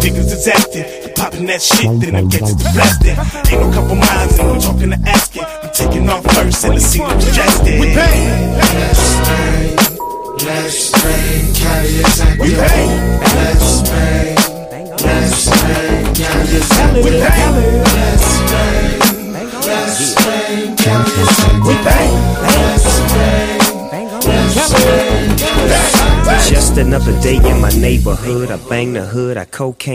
niggas is acting. You popping that shit, then I get to the blasting. Ain't no couple miles, and we talking to asking. We taking off first, and the scene was drastic. We pay. Let's bang, carry it back. We pay. Let's bang, carry it back. We pay. Let's bang, carry it back. We pay. Just another day in my neighborhood. I bang the hood, I cocaine.